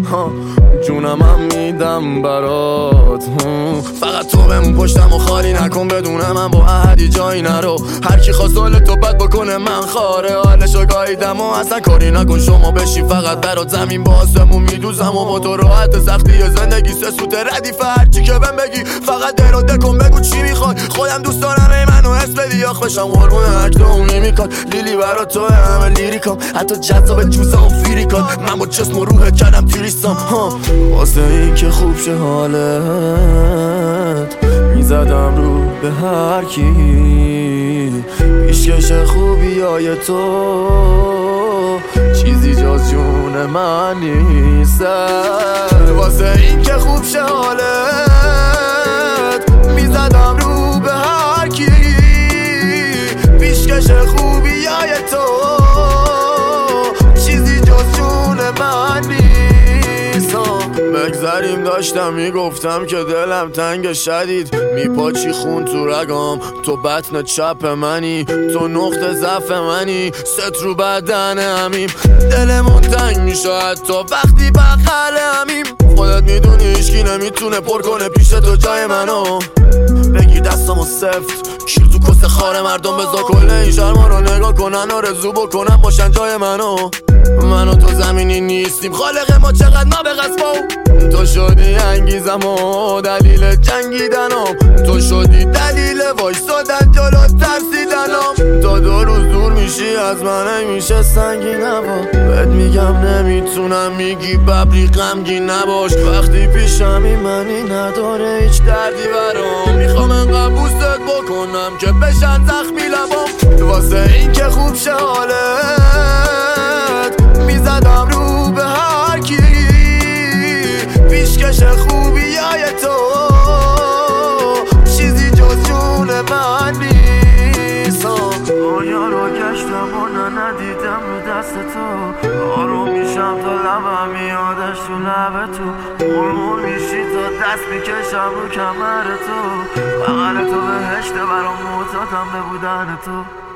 جونم هم میدم برات. فقط تو بمون پشتم و خالی نکن، بدونم من با احدی جایی نرو. هر کی خواست حال تو بد بکنه من خاره حالشو گاهیدم و اصلا کاری نکن. شما بشی فقط برات زمین با آسمون میدوزم و با تو راحت سختی زندگی سه سوت ردیف. هرچی که بهم بگی فقط دراده کن، بگو چی میخوای. خودم دوست دارم ای منو حس بدی آخ بشم قربون هر تو اونی میکن. لیلی برات تو همه لیریکام، حتی جذاب جوزه و فیریکان. من با جسم و روحت کردم تیریستم واسه این که خوب شه حالت. میزدم رو به هر کی پیشکش خوبی های تو، چیزی جز جون من نیست. واسه این که خوب شه حالت، میزدم رو به هر کی پیشکش خوبی های تو، چیزی جز جون من نیست. بگذریم داشتم میگفتم که دلم تنگ شدید، میپاچی خون تو رگام، تو بطن چپ منی، تو نقطه ضعف منی، ست رو بدن همیم. دلمون تنگ میشه حتی وقتی بغل همیم. خودت میدونی هیچکی نمیتونه پر کنه پیش تو جای منو. بگیر دستامو سفت کیر تو کست خار مردم، بذار کل این شرما رو نگاه کنن، آرزو بکنن باشن جای منو. من و تو زمینی نیستیم، خالق ما چقدر نابغه‌ست. تو شدی انگیزم و دلیل جنگیدنم، تو شدی دلیل وایسادن جلو ترسیدنم. تا 2 روز دور میشی از من میشه سنگین هوا. بهت میگم نمیتونم، میگی ببری غمگین نباش. وقتی پیشمی منی نداره هیچ دردی برام. میخوام انقدر بوست بکنم که بشن زخمی لبام. واسه این که خوب شه حالت، میزدم رو به هر کی پیشکش خوبی های تو، چیزی جز جون من نیست. دنیا رو گشتم و ندیدم رو دست تو، آروم میشم تا لبم میادش تو لب تو. مرمور میشی تا دست میکشم رو کمر تو، بغل تو بهشته برام معتادم به بودن تو.